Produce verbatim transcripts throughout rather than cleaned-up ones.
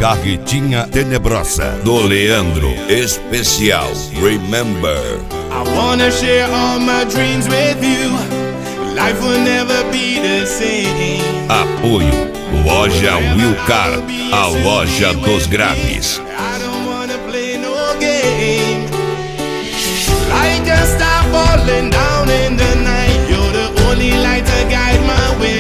Carretinha Tenebrosa, do Leandro Especial. Remember. I wanna share all my dreams with you. Life will never be the same. Apoio Loja Wilcar, a loja dos graves. I don't wanna play no game. Like a star falling down in the night, you're the only light to guide my way.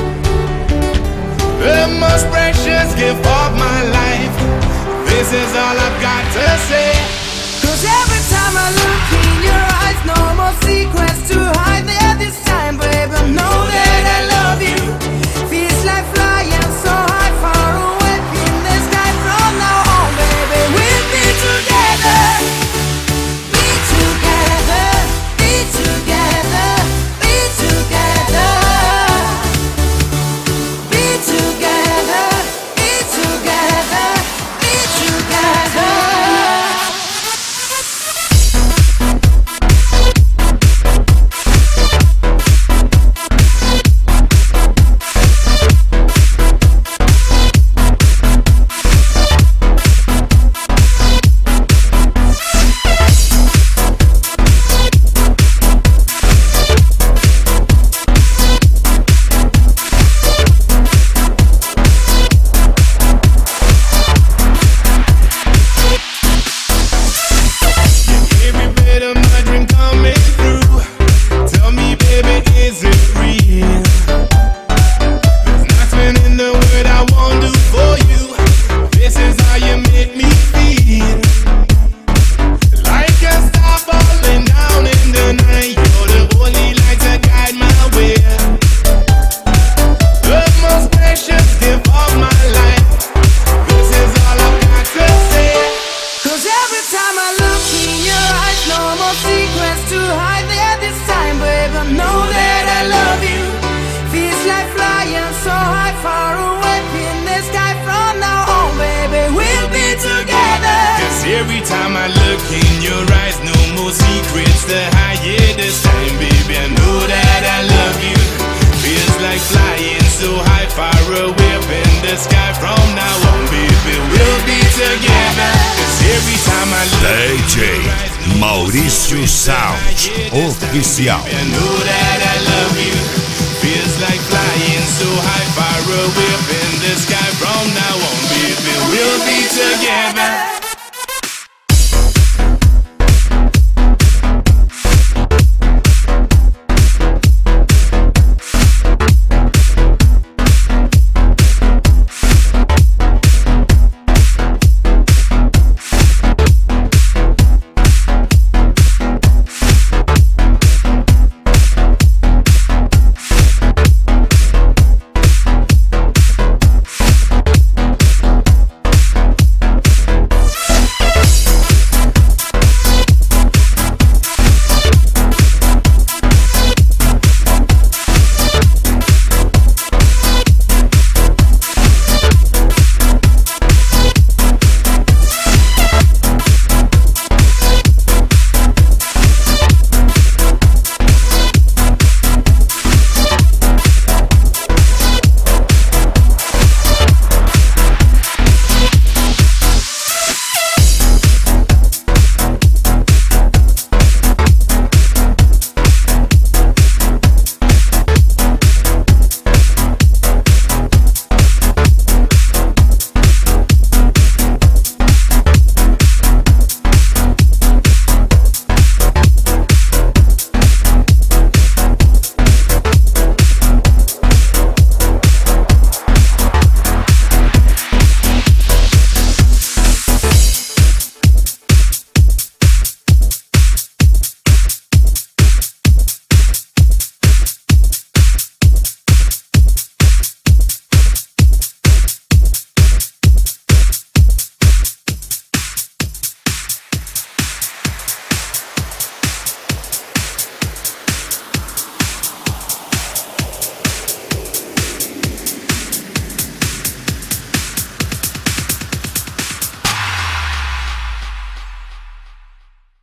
The most precious gift of my life. This is all I've got to say. Cause every time I look in your eyes, no more secrets to hide there this time, babe. I know that I love you. Feels like flying so high, far away in the sky. From now on, baby, we'll be together. Be together, be together, be together. Be together, be together, be together. Every time I look in your eyes, no more secrets to hide. Yeah, this time, baby, I know that I love you. Feels like flying so high, far away up in the sky. From now on, baby, we'll be together. Cause every time I look D J in your eyes, no Maurício Sound Oficial. I know that I love you. Feels like flying so high, far away up in the sky. From now on, baby, we'll be together.